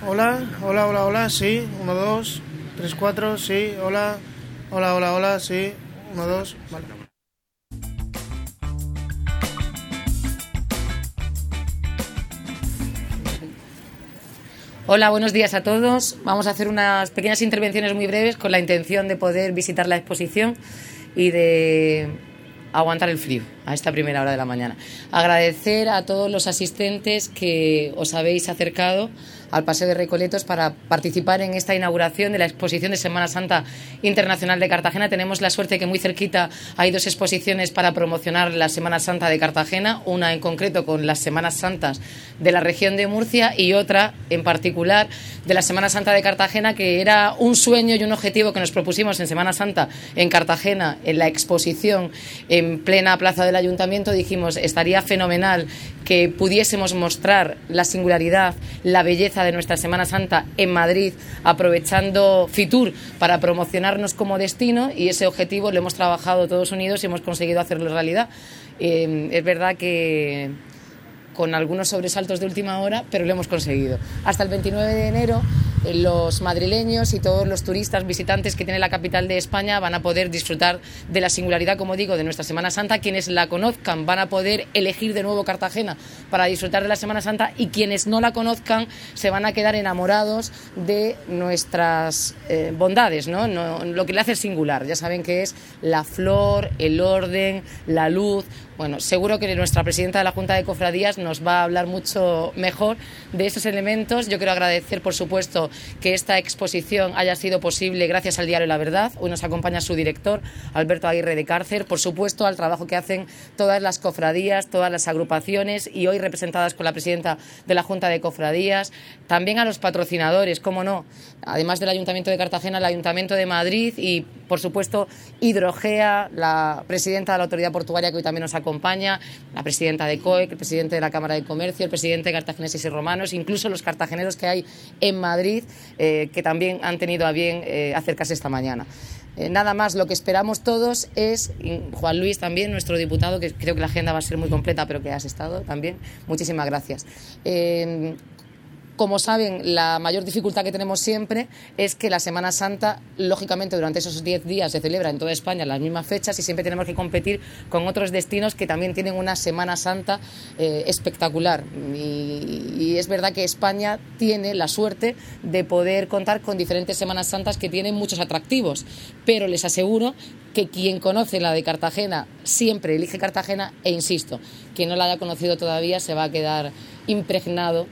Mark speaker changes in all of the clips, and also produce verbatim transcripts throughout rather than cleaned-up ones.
Speaker 1: Hola, hola, hola, hola, sí, uno, dos, tres, cuatro, sí, hola, hola, hola, hola, sí, uno, dos, vale.
Speaker 2: Hola, buenos días a todos. Vamos a hacer unas pequeñas intervenciones muy breves con la intención de poder visitar la exposición y de aguantar el frío a esta primera hora de la mañana. Agradecer a todos los asistentes que os habéis acercado al Paseo de Recoletos para participar en esta inauguración de la exposición de Semana Santa Internacional de Cartagena. Tenemos la suerte que muy cerquita hay dos exposiciones para promocionar la Semana Santa de Cartagena, una en concreto con las Semanas Santas de la región de Murcia y otra en particular de la Semana Santa de Cartagena, que era un sueño y un objetivo que nos propusimos en Semana Santa en Cartagena, en la exposición en plena plaza del Ayuntamiento. Dijimos, estaría fenomenal que pudiésemos mostrar la singularidad, la belleza de nuestra Semana Santa en Madrid, aprovechando Fitur para promocionarnos como destino, y ese objetivo lo hemos trabajado todos unidos y hemos conseguido hacerlo realidad. Eh, es verdad que con algunos sobresaltos de última hora, pero lo hemos conseguido. Hasta el veintinueve de enero, los madrileños y todos los turistas visitantes que tiene la capital de España van a poder disfrutar de la singularidad, como digo, de nuestra Semana Santa. Quienes la conozcan van a poder elegir de nuevo Cartagena para disfrutar de la Semana Santa, y quienes no la conozcan se van a quedar enamorados de nuestras eh, bondades, ¿no? No, lo que le hace singular. Ya saben que es la flor, el orden, la luz. Bueno, seguro que nuestra presidenta de la Junta de Cofradías nos va a hablar mucho mejor de esos elementos. Yo quiero agradecer, por supuesto, que esta exposición haya sido posible gracias al diario La Verdad. Hoy nos acompaña su director, Alberto Aguirre de Cárcer. Por supuesto, al trabajo que hacen todas las cofradías, todas las agrupaciones, y hoy representadas con la presidenta de la Junta de Cofradías. También a los patrocinadores, cómo no, además del Ayuntamiento de Cartagena, el Ayuntamiento de Madrid y, por supuesto, Hidrogea, la presidenta de la Autoridad Portuaria, que hoy también nos acompaña, la presidenta de C O E C, el presidente de la Cámara de Comercio, el presidente de Cartagineses y Romanos, incluso los cartageneros que hay en Madrid, eh, que también han tenido a bien eh, acercarse esta mañana. Eh, nada más, lo que esperamos todos es, Juan Luis también, nuestro diputado, que creo que la agenda va a ser muy completa, pero que has estado también, muchísimas gracias. Eh, Como saben, la mayor dificultad que tenemos siempre es que la Semana Santa, lógicamente, durante esos diez días se celebra en toda España en las mismas fechas, y siempre tenemos que competir con otros destinos que también tienen una Semana Santa eh, espectacular. Y, y es verdad que España tiene la suerte de poder contar con diferentes Semanas Santas que tienen muchos atractivos, pero les aseguro que quien conoce la de Cartagena siempre elige Cartagena, e insisto, quien no la haya conocido todavía se va a quedar impregnado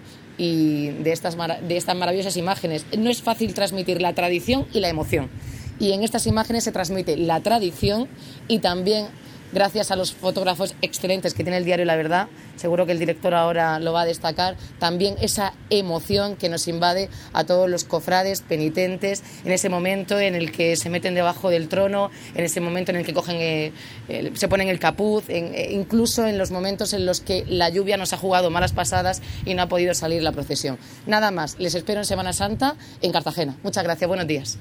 Speaker 2: y de estas, de estas maravillosas imágenes. No es fácil transmitir la tradición y la emoción, y en estas imágenes se transmite la tradición y también, gracias a los fotógrafos excelentes que tiene el diario La Verdad, seguro que el director ahora lo va a destacar, también esa emoción que nos invade a todos los cofrades penitentes en ese momento en el que se meten debajo del trono, en ese momento en el que cogen, eh, eh, se ponen el capuz, en, eh, incluso en los momentos en los que la lluvia nos ha jugado malas pasadas y no ha podido salir la procesión. Nada más, les espero en Semana Santa en Cartagena. Muchas gracias, buenos días.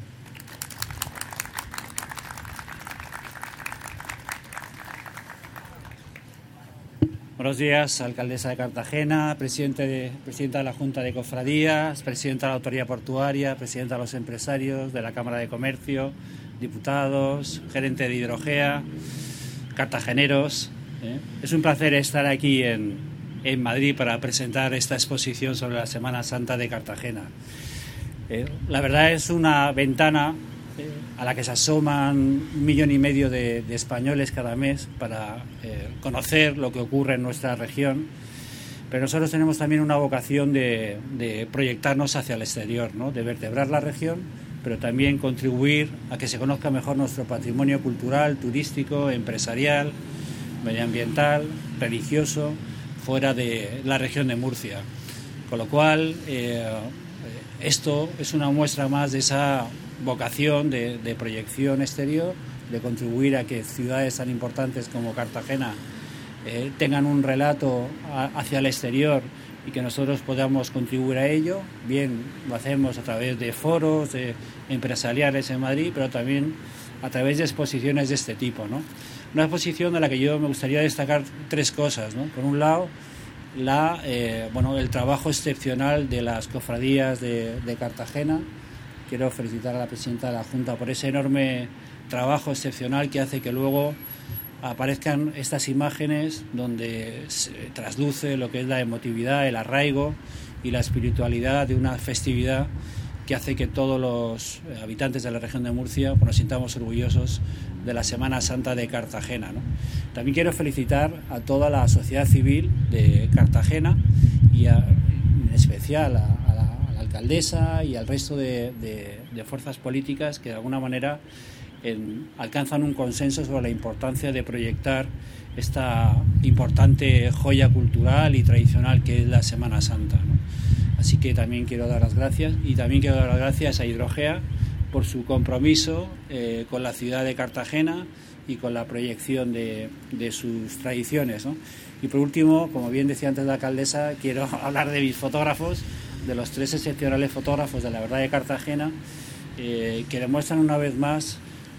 Speaker 3: Buenos días, alcaldesa de Cartagena, presidente de, presidenta de la Junta de Cofradías, presidenta de la Autoridad Portuaria, presidenta de los empresarios, de la Cámara de Comercio, diputados, gerente de Hidrogea, cartageneros. ¿eh? Es un placer estar aquí en, en Madrid para presentar esta exposición sobre la Semana Santa de Cartagena. Eh, la verdad es una ventana eh, a la que se asoman un millón y medio de, de españoles cada mes para eh, conocer lo que ocurre en nuestra región, pero nosotros tenemos también una vocación de, de proyectarnos hacia el exterior, ¿no? De vertebrar la región, pero también contribuir a que se conozca mejor nuestro patrimonio cultural, turístico, empresarial, medioambiental, religioso, fuera de la región de Murcia. Con lo cual, eh, esto es una muestra más de esa vocación de, de proyección exterior, de contribuir a que ciudades tan importantes como Cartagena eh, tengan un relato a, hacia el exterior y que nosotros podamos contribuir a ello. Bien, lo hacemos a través de foros de empresariales en Madrid, pero también a través de exposiciones de este tipo, ¿no? Una exposición de la que yo me gustaría destacar tres cosas, ¿no? Por un lado, la, eh, bueno, el trabajo excepcional de las cofradías de, de Cartagena. Quiero felicitar a la presidenta de la Junta por ese enorme trabajo excepcional que hace que luego aparezcan estas imágenes donde se trasluce lo que es la emotividad, el arraigo y la espiritualidad de una festividad que hace que todos los habitantes de la región de Murcia pues, nos sintamos orgullosos de la Semana Santa de Cartagena, ¿no? También quiero felicitar a toda la sociedad civil de Cartagena y a, en especial a, a, la, a la alcaldesa y al resto de, de, de fuerzas políticas que de alguna manera en, alcanzan un consenso sobre la importancia de proyectar esta importante joya cultural y tradicional que es la Semana Santa, ¿no? Así que también quiero dar las gracias y también quiero dar las gracias a Hidrogea por su compromiso eh, con la ciudad de Cartagena y con la proyección de, de sus tradiciones, ¿no? Y por último, como bien decía antes la alcaldesa, quiero hablar de mis fotógrafos, de los tres excepcionales fotógrafos de la verdad de Cartagena, eh, que demuestran una vez más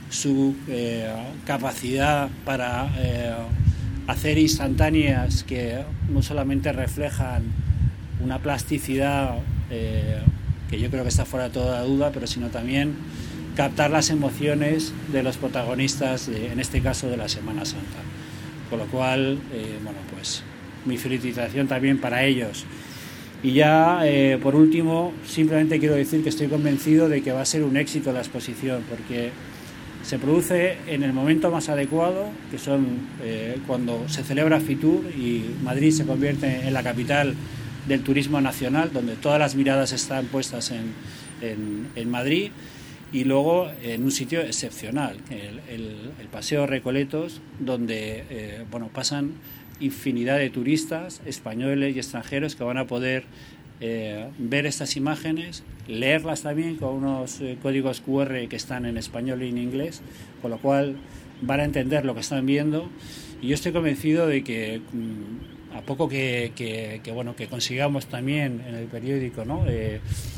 Speaker 3: su eh, capacidad para eh, hacer instantáneas que no solamente reflejan una plasticidad eh, que yo creo que está fuera de toda duda, pero sino también captar las emociones de los protagonistas, de, en este caso de la Semana Santa. Con lo cual, eh, bueno, pues mi felicitación también para ellos. Y ya, eh, por último, simplemente quiero decir que estoy convencido de que va a ser un éxito la exposición, porque se produce en el momento más adecuado, que son eh, cuando se celebra Fitur y Madrid se convierte en la capital del turismo nacional, donde todas las miradas están puestas en, en, en Madrid, y luego en un sitio excepcional, el, el, el Paseo Recoletos, donde eh, bueno, pasan infinidad de turistas españoles y extranjeros que van a poder eh, ver estas imágenes, leerlas también con unos eh, códigos cu erre que están en español y en inglés, con lo cual van a entender lo que están viendo. Y yo estoy convencido de que mmm, a poco que, que, que, bueno, que consigamos también en el periódico, ¿no? eh,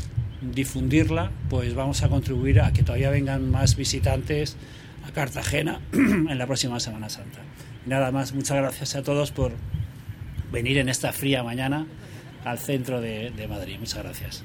Speaker 3: difundirla, pues vamos a contribuir a que todavía vengan más visitantes a Cartagena en la próxima Semana Santa. Y nada más, muchas gracias a todos por venir en esta fría mañana al centro de, de Madrid. Muchas gracias.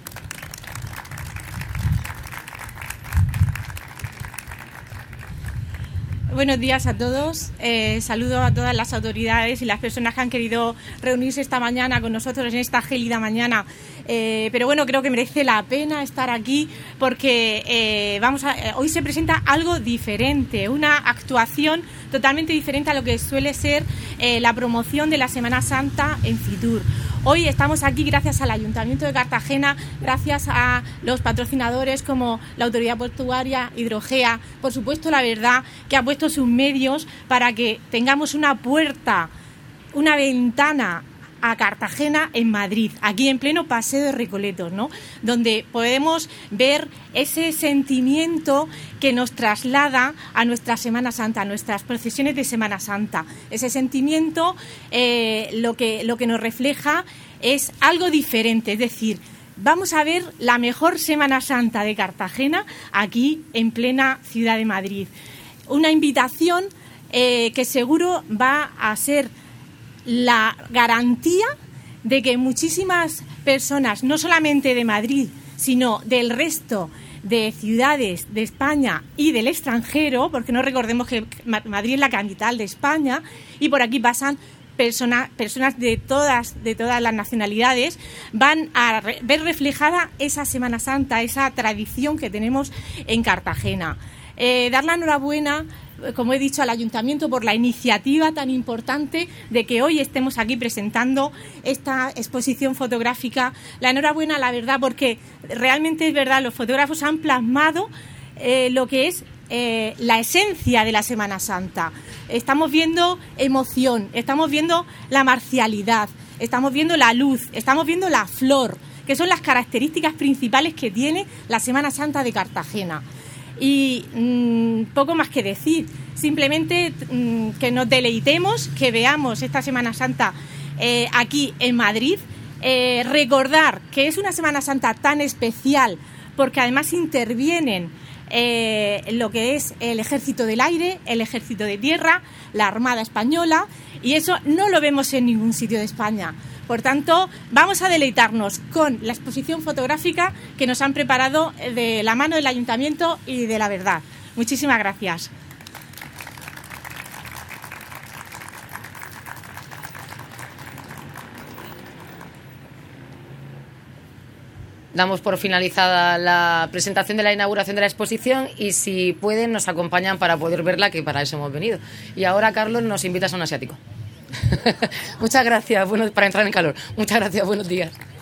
Speaker 4: Buenos días a todos. Eh, saludo a todas las autoridades y las personas que han querido reunirse esta mañana con nosotros en esta gélida mañana. Eh, pero bueno, creo que merece la pena estar aquí porque eh, vamos a, eh, hoy se presenta algo diferente, una actuación totalmente diferente a lo que suele ser eh, la promoción de la Semana Santa en Fitur. Hoy estamos aquí gracias al Ayuntamiento de Cartagena, gracias a los patrocinadores como la Autoridad Portuaria, Hidrogea, por supuesto La Verdad, que ha puesto sus medios para que tengamos una puerta, una ventana a Cartagena en Madrid, aquí en pleno Paseo de Recoletos, ¿no? Donde podemos ver ese sentimiento que nos traslada a nuestra Semana Santa, a nuestras procesiones de Semana Santa. Ese sentimiento eh, lo que, lo que nos refleja es algo diferente, es decir, vamos a ver la mejor Semana Santa de Cartagena aquí en plena ciudad de Madrid. Una invitación eh, que seguro va a ser la garantía de que muchísimas personas, no solamente de Madrid, sino del resto de ciudades de España y del extranjero, porque no recordemos que Madrid es la capital de España y por aquí pasan personas, personas de todas, de todas las nacionalidades, van a re- ver reflejada esa Semana Santa, esa tradición que tenemos en Cartagena. Eh, dar la enhorabuena, como he dicho, al Ayuntamiento por la iniciativa tan importante de que hoy estemos aquí presentando esta exposición fotográfica. La enhorabuena, la verdad, porque realmente es verdad, los fotógrafos han plasmado eh, lo que es eh, la esencia de la Semana Santa. Estamos viendo emoción, estamos viendo la marcialidad, estamos viendo la luz, estamos viendo la flor, que son las características principales que tiene la Semana Santa de Cartagena. Y mmm, poco más que decir, simplemente mmm, que nos deleitemos, que veamos esta Semana Santa eh, aquí en Madrid, eh, recordar que es una Semana Santa tan especial porque además intervienen eh, lo que es el Ejército del Aire, el Ejército de Tierra, la Armada Española Y eso no lo vemos en ningún sitio de España. Por tanto, vamos a deleitarnos con la exposición fotográfica que nos han preparado de la mano del Ayuntamiento y de La Verdad. Muchísimas gracias.
Speaker 2: Damos por finalizada la presentación de la inauguración de la exposición y si pueden nos acompañan para poder verla, que para eso hemos venido. Y ahora, Carlos, nos invitas a un asiático. Muchas gracias, bueno, para entrar en calor. Muchas gracias, buenos días.